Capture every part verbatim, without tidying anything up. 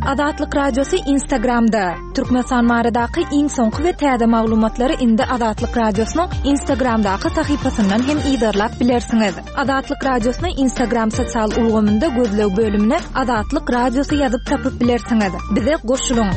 Adatlyk Radiosu Instagramda. Türkmenistan maradaky iň soňky we täze maglumatlary indi Adatlyk Radiosynyň Instagramdaky tahypasyndan hem iýdarlap bilersiňiz. Adatlyk Radiosynyň Instagram sosial ulgamynda gözlew bölümine Adatlyk Radiosu ýazyp tapyp bilersiňiz. Bize goşulyň.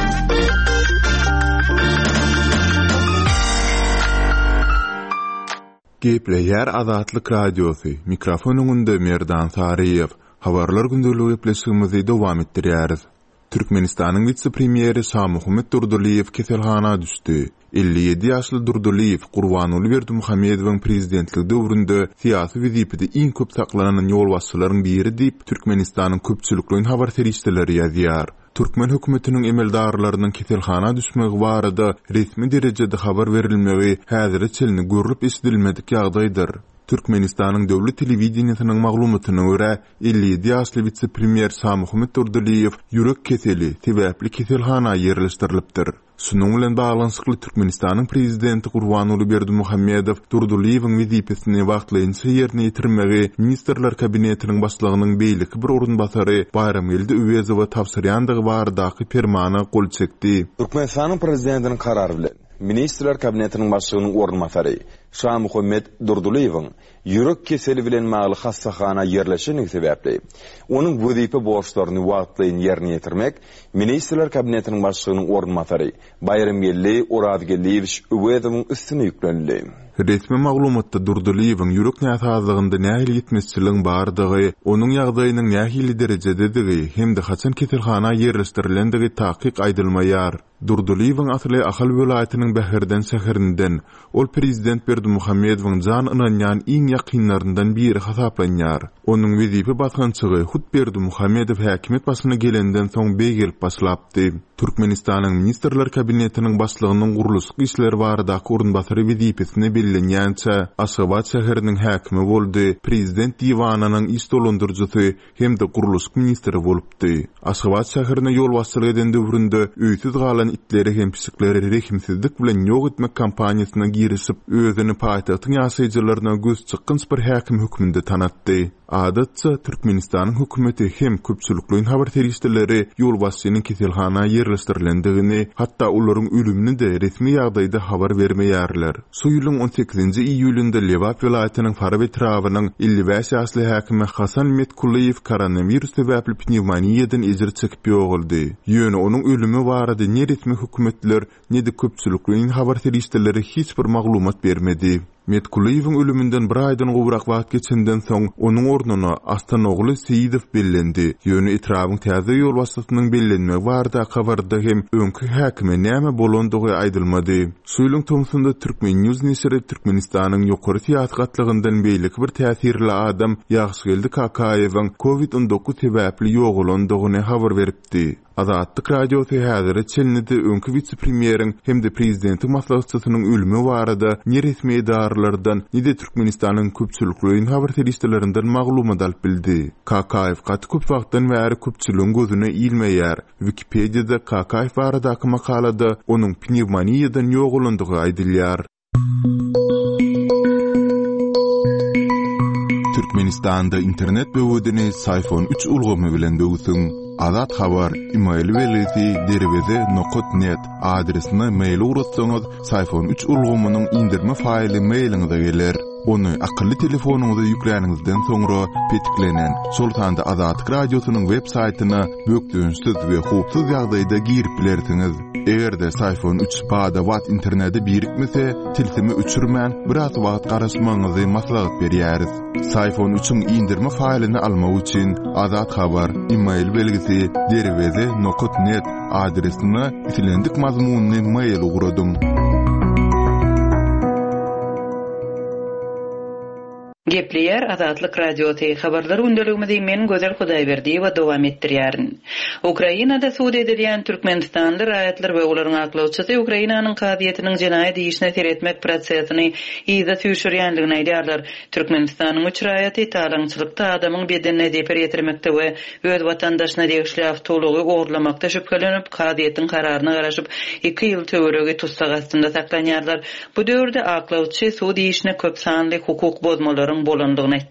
Gepleýär Adatlyk Radiosu. Mikrofonuňda Merdan Sariýew. Habarlar gündäligi gepleşigimizi dowam etdirýäris. Türkmenistanyň vitse-premieri Şahmuhammed Durduliýew keselhana düşdi. elli ýedi ýaşly Durduliýew Gurbanuly Berdimuhammedowyň prezidentligi döwründe syýasy wezipede iň köp saklanan ýolbaşçylaryň biri diýip Türkmenistanyň köpçülikliň habar terişçileri ýazýar. Türkmen hökümetiniň emeldarlarynyň keselhana düşmegi barada resmi derejede habar berilmegi häzirde çelini görülip esdilmedik ýagdaýdyr. Türkmenistanyň döwlet telewizionynyň maglumatyna görä elli ýedi ýaşly vitse-premier Şahmuhammed Durduliýew ýürek keseli sebäpli keselhana ýerleşdirilipdir. Şunun bilen baglanyşykly Türkmenistanyň prezidenti Gurbanuly Berdimuhammedow Durduliýewiň wezipesini wagtlaýynça ýerine ýetirmegi ministrler kabinetiniň başlygynyň beýleki bir orunbasary Bayramgeldi Üwezowa tapşyrýandygy baradaky fermana gol çekdi. Türkmenistanyň prezidentiniň karary bilen Ministrler Kabinetiniň başlygynyň orunbasary Şahmuhammed Durduliýewiň ýürek keseli bilen magly hassahana ýerleşenigi sebäpli onuň wezipe borçlaryny wagtlaýyn ýerine ýetirmek Ministrler Kabinetiniň başlygynyň orunbasary Bayramgeldi Urazgeldiýewич Üwezowyň üstüne ýüklenildi. Resmi maglumatda Durduliýewiň ýürek näsazlygynda nähili ýetmezçiligiň bardygy, onuň ýagdaýynyň nähili derejededigi hem de haçan keselhana ýerleşdirilendigi taýyk aýdylmaýar. Durduliýewiň asly Ahal welaýatynyň Bäherden şäherinden, ol prezident Berdimuhammedowyň jan ynanýan iň ýakynlaryndan biri hasaplanýar. Onuň wezipe basgançygy Hut Berdimuhammedow häkimet başyna gelenden soň beýgelip başlapdy. Türkmenistanyň ministrler kabinetiniň başlygynyň gurulşy işleri baradaky orunbasary wezipesine bellenýänçä Aşgabat şäheriniň häkimi boldy. Prezident diwanynyň işdolandyrjysy hem de gurulşy ministri bolupdy. Aşgabat şäherine ýolbaşçylyk eden döwründe öýsüz galan itleri hem pisikleri rehimsizlik bilen ýok etmek kampaniýasyna girişip özüni paýtagtyň ýaşaýjylaryna göz çykynç bir häkim hökmünde tanatdy. Adatça Türkmenistanyň hökümeti hem köpçülikliň habar terişçileri ýolbaşçynyň keselhana ýerleşdirilendigini, hatda olaryň ölümini de resmi ýagdaýda habar bermeýärler. Şu ýylyň on sekizinji iýulynda Lewap welaýatynyň Farabi trawynyň elli beş ýaşly häkimi Hasan Metkullayew koronavirus sebäpli pneumoniyeden ejir çekip ýoguldy. Ýöne onuň ölümi barada ne resmi hökümetler ne de köpçülikliň habar terişçileri hiç bir maglumat bermedi. Metkullayewiň ölümünden bir aýdan gowrak wagt geçenden soň onuň ornuny Astanogly Seýidow bellendi. Ýöne etrawyň täze ýolbaşçysynyň bellenmegi barada habarda hem öňkü häkime näme bolandygy aýdylmady. Şuýlyň tomsunda Türkmen News nesiri Türkmenistanyň ýokary syýasat gatlygyndan beýleki bir täsirli adam Ýagşygeldi Kakaýewiň covid on dokuz sebäpli ýogulandygyny habar beripdi. Adatlyk Radiosu häzirde çelnidi öňkü vitse-premieriň hem de prezidenti maslahatçysynyň ölümi barada ne resmi edarlardan ne de Türkmenistanyň köpçülikliň habar terişçilerinden maglumat alyp bildi. Kakaýew gat köp wagtdan bäri köpçüligiň gözüne ilmeýär. Wikipediýada Kakaýew baradaky makalada onuň pneumoniýadan ýogulandygy aýdylýar. Türkmenistanda internet böwedini iPhone üç ulgamy bilen döwsüň. Adat habar email welisi derweze nokta net adresine mail uratsaňyz iPhone üç ulgamynyň indirme faýly mailiňize geler. Onu akıllı telefonuňyza ýükläňizden soňra petiklenen Sultanda Adatlyk Radiosynyň web saýtyna bökdüňsiz we hupsuz ýagdaýda girip bilersiňiz. Egerde iPhone üç bada wat interneti birikmese, tilsimi öçürmän biraz wagt garaşmaňyzy maslahat berýäris. iPhone üçiň indirme faýlyny almak üçin Adat habar email belgisi derweze nokta net adresine itilendik mazmunny mail uğradım. Gepleýär Adatlyk Radiosu habarlar gündeligimizi men Gözel Hudaýberdiýewa dowam etdirýärin. Ukrainada suud edilýän Türkmenistanly raýatlar we olaryň aklawçysy Ukrainanyň kadiýetiniň jenaýat işine seretmek prosesini ýyza süýşürýändigini aýdýarlar. Türkmenistanyň üç raýaty talaňçylykda adamyň bedenine zeper ýetirmekde we öz watandaşyna degişli awtolugy ogurlamakda şüphelenip kadiýetiň kararyna garaşyp iki ýyl töweregi tutsak astynda saklanýarlar. Bu döwürde aklawçy suud işine köp sanly hukuk bozmalaryň bolandygyny etdi.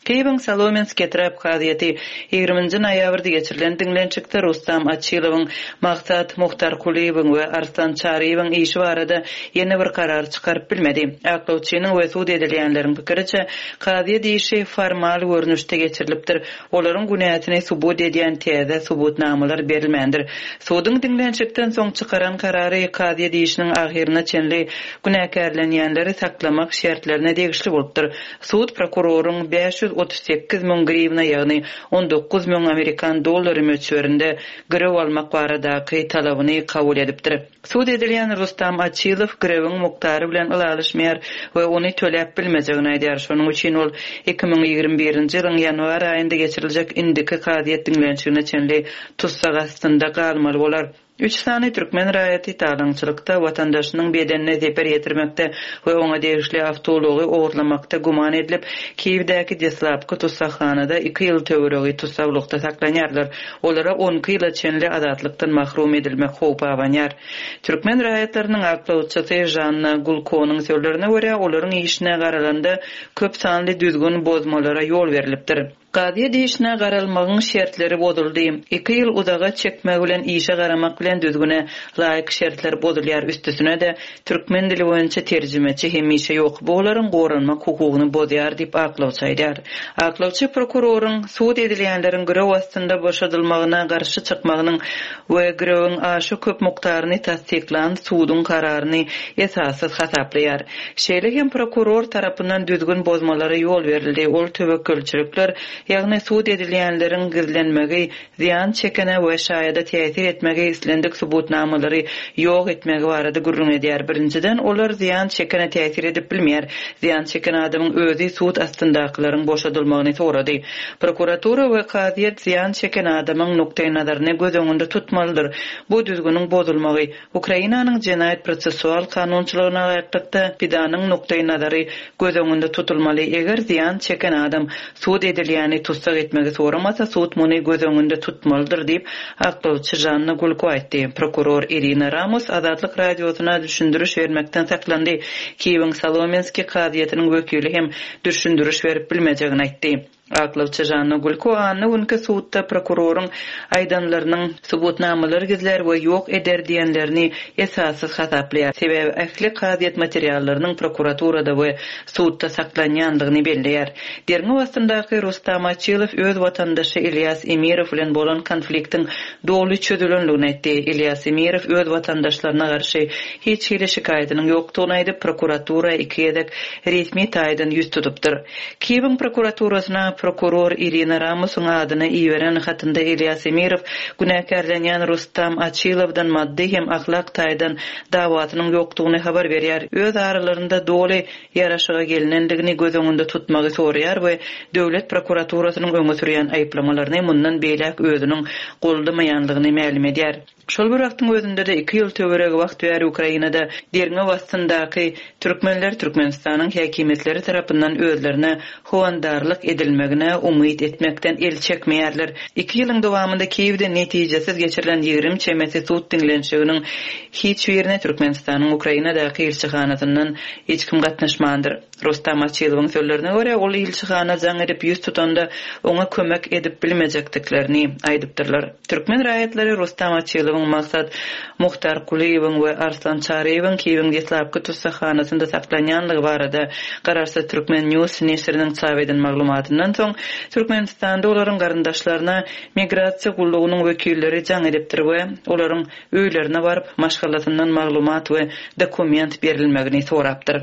Keyban Salomensk getirip kadiyeti yigirminji noyabrda geçirilen dinlençikde Rustam Achilov'un Maqsat Muhtar Kuliyev'in ve Arslan Çariyev'in işi barada yeni bir karar çıkarıp bilmedi. Aklavçının ve suud edilenlerin fikirçe kadiyet işi formal görünüşte geçirilipdir. Oların günahını subut ediyen teyze subutnamalar berilmendir. Suudun dinlençikten son çıkaran kararı kadiyet işinin ahirine çenli günahkarlanyanları saklamak şartlarına değişli bolupdur. Suud prokurorun beş yüz otuz sekiz min grivna ýagny on dokuz min Amerikan dollary mölçerinde grew almak baradaky talabyny kabul edipdir. Suud edilen Rustam Achilov grewiň muktary bilen ılaşmaýar we ony töläp bilmejegini aýdýar. Şonuň üçin ol iki min ýygrimi birinji ýylyň ýanwar aýynda geçiriljek indiki kadiyet dinlençigine çenli tutsak astynda galmaly bolar. Üç sany Türkmen raýaty taýdançylykda watandaşynyň bedenine zeper ýetirmekde we oňa degişli awtology ogurlamakda guman edilip Kiýewdäki Deslapky tutsakhanada iki ýyl töweregi tutsaklykda saklanýarlar. Olara on ýyla çenli azatlykdan mahrum edilmek howpy abanýar. Türkmen raýatlarynyň aklawçysy Janna Gulkonyň sözlerine görä olaryň işine garalanda köp sanly düzgün bozmalara ýol berilipdir. Kadiyet işine garalmagyň şertleri bozuldy. iki ýyl uzaga çekmek bilen işe garamak bilen düzgüne laýyk şertler bozulýar. Üstüsine de türkmen dili boýunça terjimeçi hemişe ýok. Bolaryň goranmak hukugyny bozýar diýip aklawçy aýdýar. Aklawçy prokuroryň suud edilenleriň grew astynda boşadylmagyna garşy çykmagynyň we grewiň aşy köp muktaryny tasdiklan suudun kararyny esassız hasaplaýar. Şeýle prokuror tarapyndan düzgün bozmalara ýol berildi. Ol töwekkülçilikler ýagny suud edilenleriň gizlenmegi, ziyan çekene we şaýada täsir etmegi islendik subutnamalary ýok etmegi barada gurrun edýär. Birinciden olar ziyan çekene täsir edip bilmeýär. Ziyan çeken adamyň özi suud astyndakylaryň boşadylmagyny sorady. Prokuratura we kadiyet ziyan çeken adamyň noktaý nazaryny göz öňünde tutmalydyr. Bu düzgüniň bozulmagy Ukrainanyň jenaýat prosessual kanunçylygyna aýdykda pidanyň noktaý nazary göz öňünde tutulmaly. Eger ziyan çeken adam suud edilýän tutsak etmegi soramasa suud muny göz öňünde tutmalydyr diýip aklawçy Janna Gulko aýtdy. Prokuror Irina Ramos Azatlyk radiosyna düşündürüş bermekden saklandy. Kiýewiň Salomensk kadiyetiniň wekili hem düşündürüş berip bilmejegini aýtdy. Aklawçy Janna Gulko anny günkü suudda prokuroryň aýdanlarynyň subutnamalary gizler we ýok eder diýenlerini esassız hasaplaýar. Sebebi ähli kadiyet materiallarynyň prokuraturada we suudda saklanýandygyny belleýär. Derňi wagtyndaky Rustam Achilov öz watandaşy Ilyas Emirov bilen bolan konfliktiň dogly çözülenligini aýtdy. Ilyas Emirov öz watandaşlaryna garşy hiç hili şikaýetynyň ýokdugyny aýdyp prokuratura iki ýedek resmi taýdan ýüz tutupdyr. Kiýewiň prokuraturasyna prokuror Irina Ramosyň adyny iýeren hatynda Ilyas Emirov günäkärlenýän Rustam Achilovdan maddi hem ahlak taýdan dawatynyň ýokdugyny habar berýär. Öz aralarynda doly ýaraşyga gelinendigini göz öňünde tutmagy soraýar we döwlet prokuraturasynyň öňe sürýän aýplamalarny mundan beýlek özüniň goldamaýandygyny ma'lum edýär. Şol bir wagtyň özünde de iki ýyl töweregi wagt ber Ukrainada derňe wagtyndaky türkmenler Türkmenistanyň häkimetleri tarapyndan özlerine howandarlyk edilmegine umyt etmekden el çekmeýärler. iki ýylyň dowamında Kiýewde netijesiz geçirilen ýigrim çemeti suud dinlençiginiň hiç ýerine Türkmenistanyň Ukrainadaky elçihanasyndan hiç kim gatnaşmandyr. Rustam Achilowyň sözlerine görä ol elçihana jaň edip ýüz tutanda oňa kömek edip bilmejekdiklerini aýdypdyrlar. Türkmen raýatlary Rustam Achilowyň maksat Muhtar Kuliyev'in we Arslan Çariyev'in Kiýewň Deslapky tutsakhanasynda saklanýanlygy barada Gararsy Türkmen News neşriniň çap eden maglumatyndan soň Türkmenistanda olaryň garyndaşlaryna migrasiýa gullugynyň wekilleri jaň edipdir we olaryň öýlerine baryp maşgalatyndan maglumat we dokument berilmegini sorapdyr.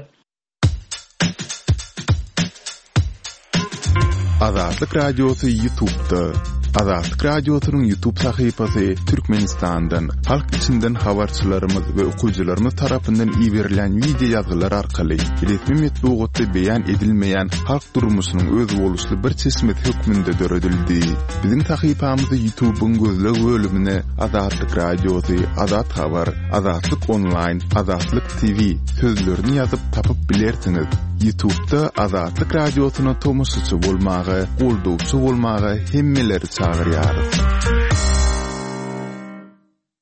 Azatlyk Radiosu YouTube'da. Azatlyk Radiosynyň YouTube sahypasy Türkmenistandan, halk içinden habarçylarymyz we okuwçylarymyz tarapyndan iýerilen video ýazgylar arkaly resmi metbuatda beýan edilmeýän halk durmuşynyň öz boluşly bir çeşmet hökmünde döredildi. Bizim sahypamyzda YouTube'un gözleg bölümine Azatlyk Radiosy, Azat Habar, Azatlyk Online, Azatlyk T V sözlerini ýazyp tapyp bilersiňiz. YouTube'da Azatlyk Radiosyna tomusçy bolmagy, goldawçy bolmagy hemmeleri çağırýar.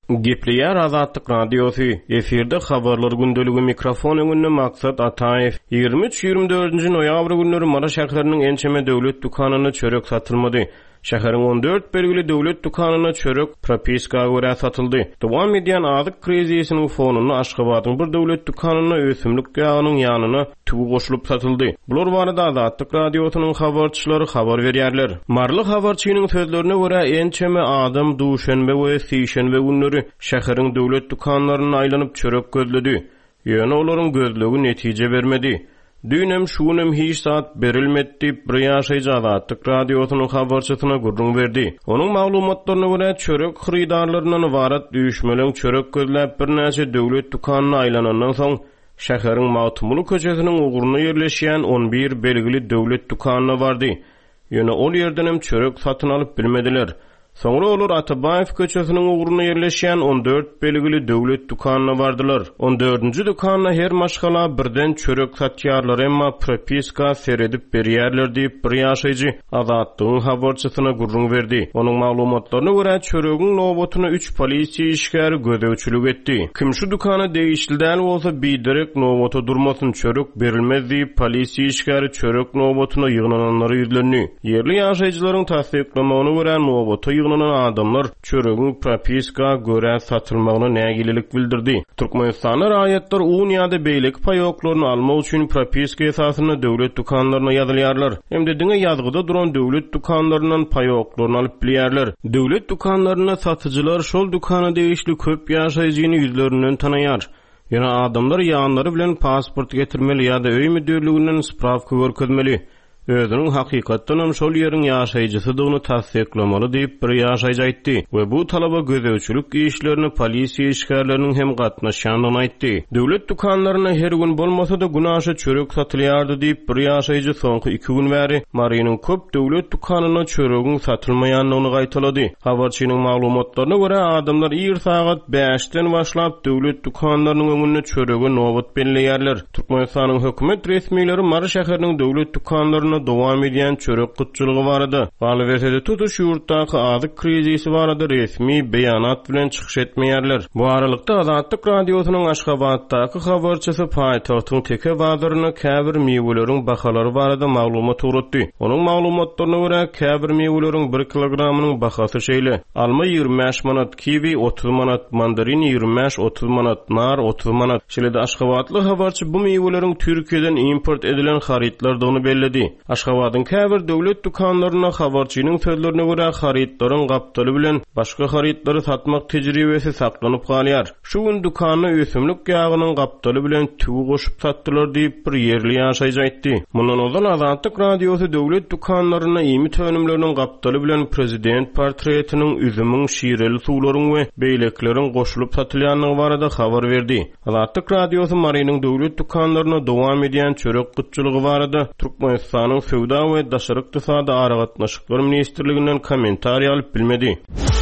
Gepleýär Azatlyk Radiosu. Eferde habarlar gündöligi mikrofon öňünde Maksat Ataev. ýygrimi üç ýygrimi dördünji noýabr günleri Mara şäheriniň ençeme döwlet dukanyna çörek satylmady. Şäheriň on dört belgili döwlet dukanyna çörek propiska görä satyldy. Dowam edýän azyk krizisiniň fonuny Aşgabatyň bir döwlet dukanyna ösümlik ýagynyň ýanyna tugu goşulyp satyldy. Bular barada Azatlyk Radiosynyň habarçylary habar berýärler. Marly habarçynyň sözlerine görä ençeme adam duşanbe we sişanbe günleri şäheriň döwlet dukanlaryna aýlanyp çörek gözledi. Ýöne olaryň gözlegi netije bermedi. Dünem şunem hiç saat berilmedi bir ýaşaýjy Azatlyk Radiosynyň habarçysyna gurrun berdi. Onuň maglumatlaryna görä çörek hyrydarlaryndan ibarat düşmeleň çörek gözläp bir näçe döwlet dukanyna aýlanandan soň şäheriň Mawtumly köçesiniň ugruny ýerleşýän on bir belgili döwlet dukanyna bardy. Ýöne ol ýerden hem çörek satyn alyp bilmediler. Soňra olar Atabaýew köçesiniň ugruny ýerleşýän on dört belgili döwlet dukanyna bardylar. on dördünji dukanyna her maşgala birden çörek satýarlar, emma propiska seredip berýärler diýip bir ýaşaýjy Azatlygyň habarçysyna gurrun berdi. Onuň maglumatlaryna görä çöregiň nowatyna üç polisiýa işgäri gödäwçilik etdi. Kim şu dukany değişildäl bolsa biderek nowata durmasyn çörek berilmez diýip polisiýa işgäri çörek nowatyna ýygnananlary ýerlendi. Ýerli ýaşaýjylaryň tasdiklamagyna görä nowata ýygnanan adamlar çöregiň propiska görä satylmagyna nägililik bildirdi. Türkmenistana raýatlar uniýada beýlik paýoklaryny almak üçin propiska esasyna döwlet dukanlaryna ýazylýarlar. Hemde diňe ýazgyda duran döwlet dukanlaryndan paýoklaryny alyp bilýärler. Döwlet dukanlaryna satyjylar şol dukany değişli köp ýaşaýjyny ýüzlerinden tanaýar. Ýöne adamlar ýanlary bilen pasport getirmeli ýa-da öý müdürliginden spravka görkezmeli. Özüniň hakykatdan hem şol ýeriň ýaşaýjysydygyny tasdiklamaly diýip bir ýaşaýjy aýtdy we bu talaba gödäwçilik işlerini polisiýa işgärleriniň hem gatnaşýanyny aýtdy. Döwlet dukanlaryna her gün bolmasa da günaşa çörek satylýardy diýip bir ýaşaýjy soňky iki gün bäri Marynyň köp döwlet dukanyna çöregiň satylmaýanlygyny gaýtalady. Habarçynyň maglumatlaryna görä adamlar ýyr sagat beşden başlap döwlet dukanlarynyň öňünde çöregi nowat belleýärler. Türkmenistanyň hökümet resmiýetleri Mara şäheriniň döwlet dukanlaryna dowam edýän çörek gutçylygy barada, Galwersede tutuş ýurtdaky azyk krizisi barada resmi beýanat bilen çykyş etmeýärler. Bu aralykda Azatlyk Radiosynyň Aşgabatdaky habarçysy paýtagtyň teke bazaryna käbir meýweleriň bahalary barada maglumat uratdy. Onuň maglumatlaryna görä käbir meýweleriň bir kilogramynyň bahasy şeýle: alma ýygrimi beş manat, kiwi otuz manat, mandarin ýygrimi beş otuz manat, nar otuz manat. Şeýle-de Aşgabatly habarçy bu meýweleriň Türkiýeden import edilen haritlardygyny belledi. Aşgabatyň käbir döwlet dukanlaryna habarçynyň sözlerine görä haritlaryň gapdaly bilen başga haritlary satmak tejribesi saklanyp galýar. Şu gün dukanyna ösümlik ýagynyň gapdaly bilen tugu goşup satdylar diýip bir ýerli ýaşaýjy aýtdy. Mundan ozan Azatlyk Radiosy döwlet dukanlaryna ýemy tönümleriniň gapdaly bilen prezident portretiniň üzümiň şireli suwlaryň we beýlekleriň goşulyp satylýanyny barada habar berdi. Azatlyk Radiosy Marynyň döwlet dukanlaryna dowam edýän çörek gutçylygy barada Türkmenistanyň Söwda we daşary ykdysady aragatnaşyklar ministrliginden kommentariýa alyp bilmedi.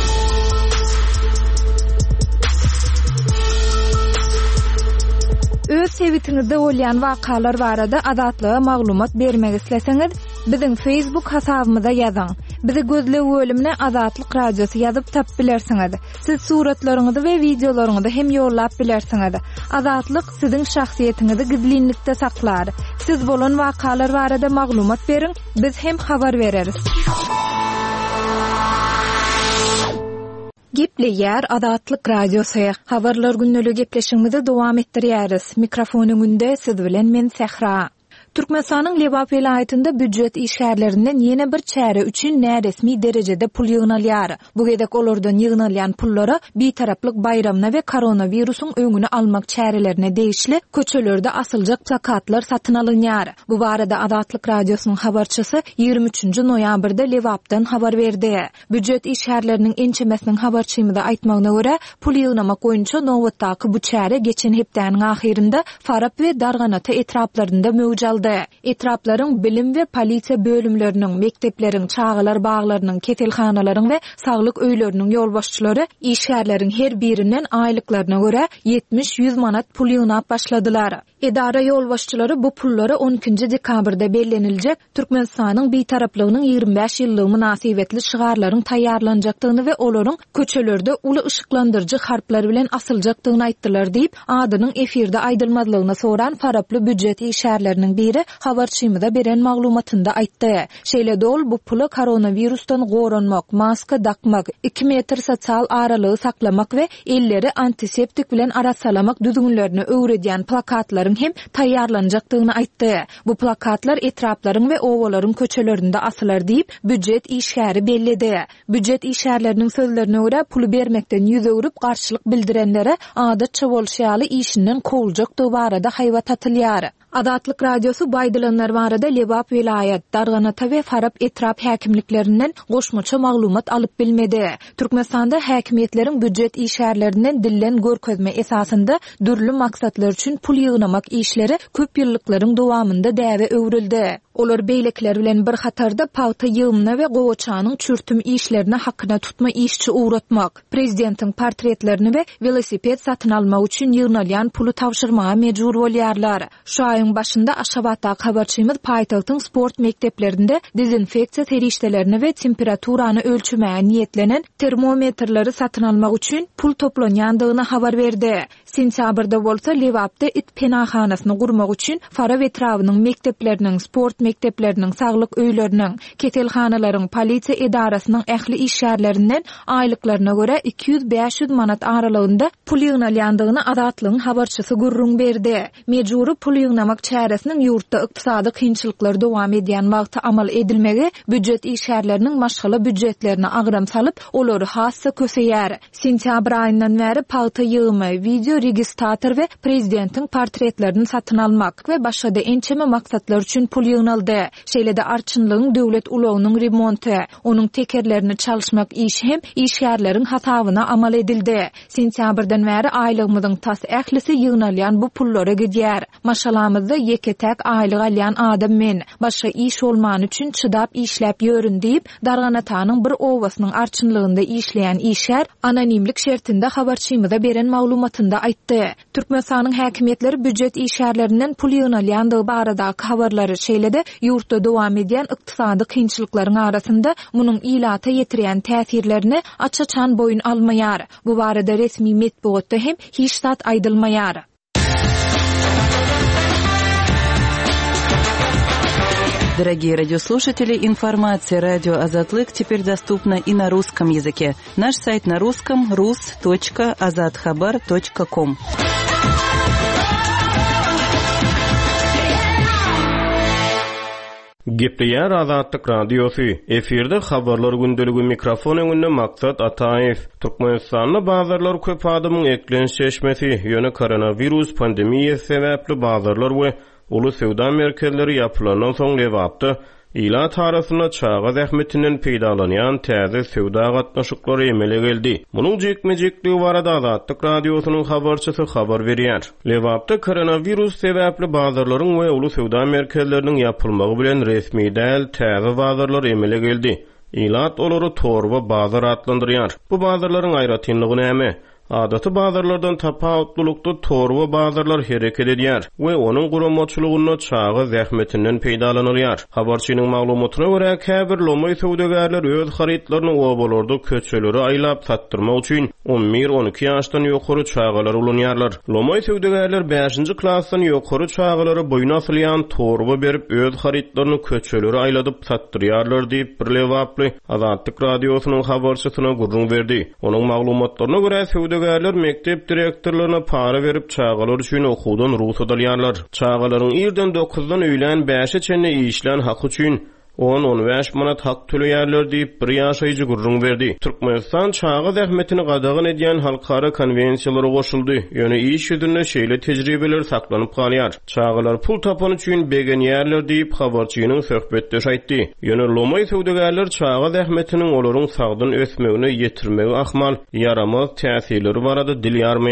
Öz sebitiňizde bolýan wakalar barada Azatlyga maglumat bermek isleseňiz, biziň Facebook hasabymyza ýazyň. Bizi gözle bölümine Azatlyk Radiosu ýazyp tap bilersiňiz. Siz suratlaryňyzy we videolaryňyzy hem ýollap bilersiňiz. Azatlyk siziň şahsiýetiňizi gizlinlikde saklar. Siz bolan wakalar barada maglumat beriň, biz hem habar bereriz. Gepleýär Azatlyk Radiosu. Habarlar günnäli gepleşigimizi dowam etdirýäris. Mikrofon öňünde siz bilen men Sehra. Türkmenistanyň Lebap vilayetinde büdjet işgärlerinden ýene bir çäre üçin näresmi derejede pul ýygnalýar. Bu gedek olardan ýygnalýan pullara bir taraplyk bayramna we koronawirusyň öňüni almak çärelerine değişli köçelerde asıljak plakatlar satyn alynýar. Bu barada Azatlyk Radiosynyň habarçysy ýygrimi üçünji noýabrda Lebapdan habar berdi. Büdjet işgärleriniň ençemesiniň habarçymyda aýtmagyna görä, pul ýygnamak boýunça nowatdaky bu çäre geçen hepdäniň ahirinde Farap we Darganata etraplarynda mewjud. Etraplaryň bilim we polisiýa bölümleriniň, mektepleriň, çağılar baglarynyň, ketelhanalaryň we saglyk öýleriniň ýolbaşçylary işgärleriň her birinden aýlyklaryna görä yetmiş yüz manat pul ýygnap başladylar. Edara yol başçıları bu pulları on ikinji dekabrda bellenilecek Türkmenistanyň beýtaraplygynyň ýygrimi beş ýyllygy münasibetli şygarlaryň taýýarlanjakdygyny we olaryň köçelerde uly ışıklandırıcı harplar bilen asyljakdygyny aýtdylar diýip adynyň efirde aýdylmadygyna soran faraply büdjet işärleriniň biri habarçymyza beren maglumatynda aýtdy. Şeýle dol bu pulu koronavirusdan goranmak, maska dakmak, iki metr sosial aralygy saklamak we elleri antiseptik bilen arasalamak düzgünlerini öwredýän plakatlar hem taýýarlanjakdygyny aýtdy. Bu plakatlar etraplaryň we owalaryň köçelerinde asylar diýip büdjet işgäri bellidi. Büdjet işgärleriniň sözlerine görä pulu bermekden ýüze urip garşylyk bildirenlere adatça bolşýaly işinden kowuljak barada haýwat atylýar. Adatlyk radiosu baýdylanlar barada Lebap vilayet, Darganata we Farap etrap häkimliklerinden goşmaça maglumat alyp bilmedi. Türkmenistanda häkimetleriň büdjet işgärlerinden dillen görkezme esasında dürlü maksatlar üçin pul ýygnamak işleri köp ýyllyklaryň dowamında däwe öwrüldi. Olar beýlekler bilen bir hatarda pawta ýygmyna we gowaçanyň çürtüm işlerini hakyna tutma işçi uğratmak, prezidentiň portretlerini we velosiped satyn almak üçin ýygnalýan pulu tawşyrmaga mejbur bolýarlar. Şu aýyň başynda Aşgabatda habarçymyz paýtagtyň sport mekdeplerinde dezinfeksiýa terişdelerini we temperaturany ölçmäge niýetlenen termometrleri satyn almak üçin pul toplanýandygyny habar berdi. Sentýabrda bolsa Lewapda it penahanasyny gurmak üçin Fara etrawynyň mekdepleriniň, sport mekdepleriniň, saglyk öýleriniň, ketelhanalaryň, polisiýa edarasynyň ähli işgärlerinden aýlyklaryna görä iki ýüz beş ýüz manat aralygynda pul ýygnalýandygyny adatlygyň habarçysy gurrun berdi. Mejburi pul ýygnamak çäresiniň ýurtda ykdysady kynçylyklar dowam edýän wagtda amal edilmegi büdjet işgärleriniň maşgala büdjetlerini agram salyp olary hassa köseýär. Sentýabr aýyndan bäri pawta ýygymy, video registrator we prezidentiň portretlerini satyn almak we başga da ençeme maksatlar üçin pul ýygnaldy. Şeýle-de arçynlygyň döwlet ulagynyň remonty, onuň tekerlerini çalyşmak işi hem işgärleriň hasabyna amal edildi. Sentýabrdan bäri aýlygymyzyň tas ählisi ýygnalýan bu pullara gidýär. Maşalamyzda ýeketek aýlyk alýan adam men, başga iş bolman üçin çydap işläp ýörün diýip Darganatanyň bir owasynyň arçynlygynda işleýän işgär anonimlik şertinde habarçymyza beren maglumatynda aýtdy. Türkmenistanyň häkimetleri büdjet işgärlerinden pul ýygnalýandygy barada habarlary şeýle-de ýurtda dowam edýän ykdysady kynçylyklaryň arasynda munyň ilata ýetirýän täsirlerini açaçan boyun almaýar. Bu barada resmi metbuatda hem hiç zat aýdylmaýar. Дорогие радиослушатели, информация радио «Азатлык» теперь доступна и на русском языке. Наш сайт на русском рус точка азатхабар точка ком. Gepleýär Azatlyk radiosu. Efirde habarlar gündeligi mikrofon öňünde Maksat Ataýew. Türkmenistanyň bazarlar köp adamyň eklenşeşmesi, ýöne koronavirus pandemiýasy sebäpli bazarlar we uly sewda merkezleri ýapylandan soň Lewapda ila tarasyna çağa zähmetinden peýdalanýan täze sewda gatnaşyklary emele geldi. Munyň jekmejekli barada Azatlyk radiosynyň habarçysy habar berýär. Lewapda koronavirus sebäpli bazarlaryň we uly sewda merkezleriniň ýapylmagy bilen resmi däl täze bazarlar emele geldi. Ilat olary torba bazar adlandyrýar. Bu bazarlaryň aýratynlygy näme? Adaty bazarlardan tapawutlukda torba bazarlar hereket edýär we onuň guramaçylygyna çağı zähmetinden peýdalanýar. Habarçynyň maglumatyna görä, käbir lomoy sowdagärler öz haritlaryny obalarda köçeleri aýlap satdyrmak üçin on bir on iki ýaşdan ýokary çağalar ulanýarlar. Lomoy sowdagärler beşinji klassdan ýokary çağalary boyuna asylýan torba berip öz haritlaryny köçeleri aýladyp satdyrýarlar diýip bir Lewaply Azatlyk radiosynyň habarçysyna gurrun berdi. Onuň maglumatlaryna görä, sowdagärler mektep direktorlaryna para berip çağalar üçin okuwdan ruhsat alýarlar. Çağalaryň ýerden dokuzdan öýlen beşe çenne işlen hak üçin on on beş manat hak töleýärler diýip bir ýaşaýjy gurrun berdi. Türkmenistan çağa zähmetini gadagyn edýän halkara konwensiýalary goşuldy. Ýöne iş ýüzünde şeýle tejribeler saklanyp galýar. Çağalar pul tapan üçin begenýärler diýip habarçynyň söhbetde aýtdy. Ýöne lomoy sowdagärler çağa zähmetiniň olaryň sagdyn ösmegine ýetirmegi ahmal yaramaz täsirleri barada dil ýarmaýar.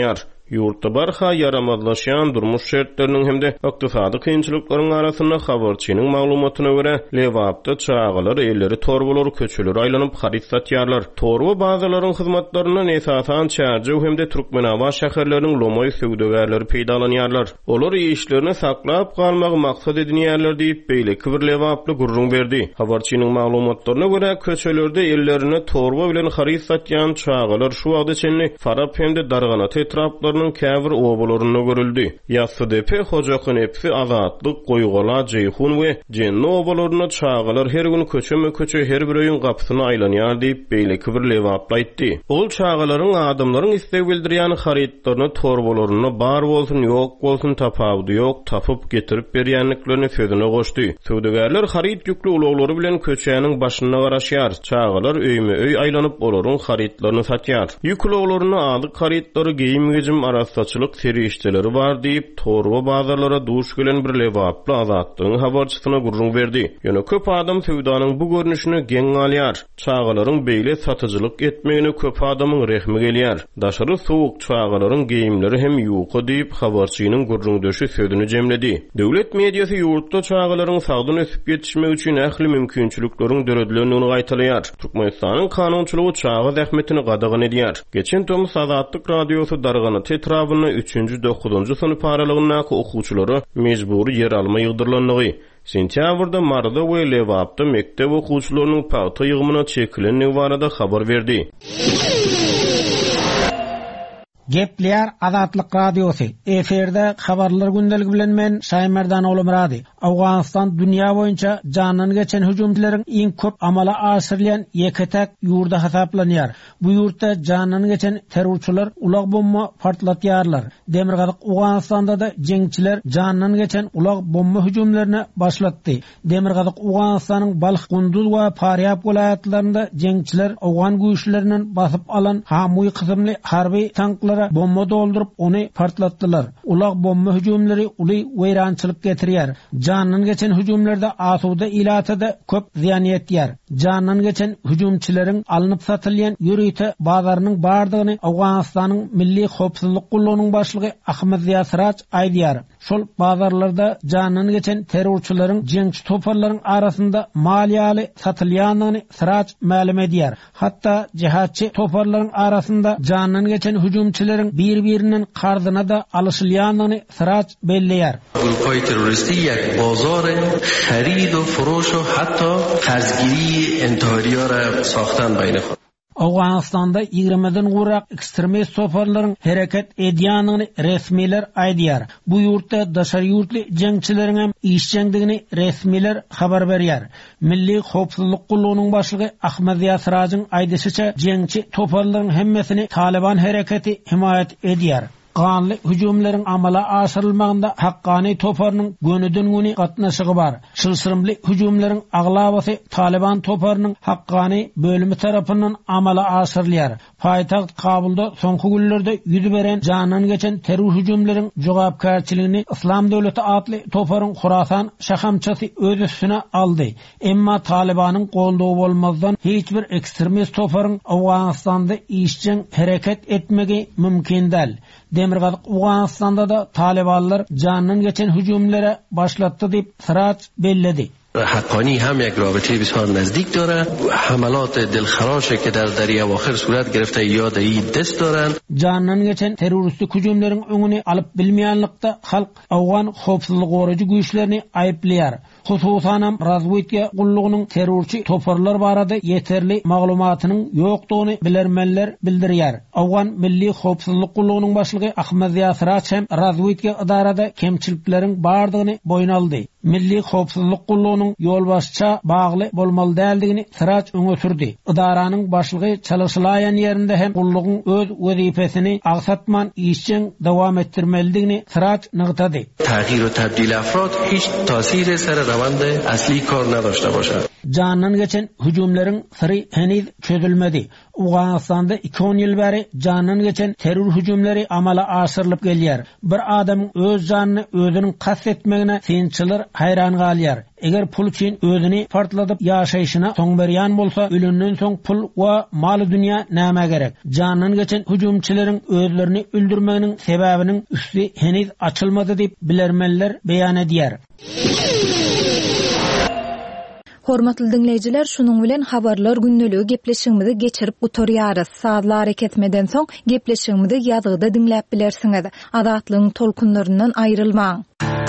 Ýurtda barha yaramazlaşýan durmuş şertleriniň hemde ykdysady kynçylyklaryň arasynda habarçynyň maglumatyna görä lewapda çağalar elleri torbalar köçeler aýlanyp harit satýarlar. Torba bazalaryň hyzmatlaryna esasan çarjy hemde Türkmenawa şäherleriniň lomoy söwdegerleri peýdalanýarlar. Olar işlerini saklap galmagy maksat edinýärler diýip beýle kibir lewaply gurrun berdi. Habarçynyň maglumatlaryna görä köçelerde ellerini torba bilen harit satýan çağalar şu wagda çenli Farap hemde Darganat etraplarynyň käbir obalaryna görüldi. Ýassydepe Hojakyň epsi azatlyk goýgala Jeyhun we Jenni obalaryna çağalar her gün köçeme köçe her bir öýün gapysyna aýlanýar diýip beýle kibir lewap aýtdy. Ol çağalaryň adamlaryň istek bildirýän haritlaryny torbalaryna bar bolsun ýok bolsun tapawdy ýok tapyp getirip berýänliklerini sözüne goşdy. Söwdegerler harit ýükli ulaglary bilen köçäniň başyna garaşýar. Çağalar öýme öý aýlanyp olaryň haritlaryny satýar. Ýükli ulaglaryny adyk haritlary geyim gejim arasaçylyk serişçileri bar diýip torba bazarlara duş gelen bir lewaply azatlygyň habarçysyna gurrun berdi. Ýöne köp adam söwdanyň bu görnüşini geň alýar. Çağalaryň beýle satyjylyk etmegine köp adamyň rehmi gelýär. Daşary sowuk çağalaryň geyimleri hem ýuky diýip habarçynyň gurrun döşü sözüni jemledi. Döwlet mediýasy ýurtda çağalaryň sagdyn ösüp ýetişmek üçin ähli mümkinçilikleriň döredilenini gaýtalýar. Türkmenistanyň kanunçylygy çağa zähmetini gadagyn edýär. Geçen tömüs Azatlyk radiosy Darganat etrabyna üçünji dokuzunji synıp aralygyndäki okuwçylary mejburi yer alma ýygdyrlanlygy. Sentýabrda marda we lewapda mektep okuwçylarynyň paýta ýygymyna çekilenligi barada habar berdi. Gepler Azatlyk radiosu. Eferde habarlar gündeligi bilen men Şaýmerdan Olumrady. Awganistan dünýä boýunça janyny geçen hüjümçileriň iň köp amala aşyrylýan ýeketek ýurda hasaplanýar. Bu ýurtda janyny geçen terrorçylar ulag bomba partlatýarlar. Demirgazyk Awganistanda da jeňçiler janyny geçen ulag bomba hüjümlerini başlatdy. Demirgazyk Awganistanyň Balx, Gunduz we Faryab welaýatlarynda jeňçiler Awgan güýçlerinden basyp alan hamuy kysymly harby tanklar bomba doldurup onu partlattılar. Ulag bomba hüjümleri uly weýrançylyk getirýär. Janyny geçen hüjümlerde asuda ilatada köp ziýan ýetýär. Janyny geçen hüjümçileriň alınıp satylýan ýürüýte bazarynyň bardygyny Awganistanyň milli howpsuzlyk gullanyň başlygy Ahmed Ýasraç aýdýar. Şol bazarlarda janyny geçen terrorçylaryň jeňçi toparlaryň arasynda maliýaly satylýanyny Sraç ma'lum edýär. Hatda jihatçy toparlaryň arasynda janyny geçen hüjümçileriň bir-biriniň kardyna da alışylýanyny Sraç belleýär. Grupy terroristi ýek bazar harid we furuş we hatda qarzgiri intihariyara saxtan beýne Awganistanda ýigrimeden gurak ekstremist toparlaryň hereket edýanyny resmiler aýdýar. Bu ýurtda daşary ýurtly jeňçileriň hem işçiligini resmiler habar berýär. Milli howpsuzlyk gullanyň başlygy Ahmed Ýasraçyň aýdysyça jeňçi toparlaryň hemmesini Taliban hereketi himayet edýär. Ganly hüjümleriň amala aşyrylmagynda haqqany toparnyň gönüden güni gatnaşygy bar. Şylşyrymly hüjümleriň aglabasy Taliban toparnyň haqqany bölümi tarapyndan amala aşyrylýar. Paýtagt Kabulda soňky günlerde ýüz beren janyny geçen terror hüjümleriň jogapkärçiligini Islam döwleti atly toparyň Hurasan şahamçysy öz üstüne aldy. Emma Talibanyň goldawy bolmazdan hiç bir ekstremist toparyň Awganistanda işçiň hereket etmegi mümkin däl. Demirgazyk Awganistanda da Talibanlar janyny geçen hüjümlere başlatdy diýip Sraç belledi. حقانی هم یک رابطه بسیار نزدیک داره. حملات دلخراشی که در دری اواخر صورت گرفته یاد ای دست دارن. Janyny geçen teröristik hüjümleriň öňüni alyp bilmeýänlikde halk Awgan howpsuzlyk goraýjy güýçlerini aýplýar. Hususan hem razwedka gullugynyň terrorçy toparlar barada yeterli maglumatynyň ýokdugyny bilermenler bildirýär. Awgan milli howpsuzlyk gullugynyň başlygy Ahmed Ýasraç hem razwedka idarada kemçilikleriň bardygyny boýun aldy. Milli howpsuzlyk gullugynyň ýolbaşça bagly bolmaly däldigini Sraç öňe sürdi. Idaranyň başlygy çalışylaýan ýerinde hem gullugyň öz wezipesini aksatman işçiň dowam etdirmelidigini Sraç nygtady. Tagyr we tabdil afrod hiç tasyri sar rawand asli kor nadaşda başar. Janyny geçen hüjümleriň syry heniz çözülmedi. Awganistanda iki on ýyl bäri janyny geçen terror hüjümleri amala aşyrylyp gelýär. Bir adamyň öz janyny özüniň kastetmegine synçylar hayran galýar. eger pul üçin özüni partladyp ýaşaýyşyna soň berýän bolsa, ölünden soň pul we maly dünýä näme gerek? Janyny geçen hüjümçileriň özlerini öldürmeginiň sebäbiniň üstü heniz açylmady diýip bilermenler beýan edýär. Hormatly dinleyijiler, şunuň bilen habarlar günneligi gepleşigimizi geçirip gutarýarys. Saatlar hareketmeden soň gepleşigimizi ýazgyda dinläp bilersiňiz. Azatlygyň tolkunlaryndan aýrylmaň.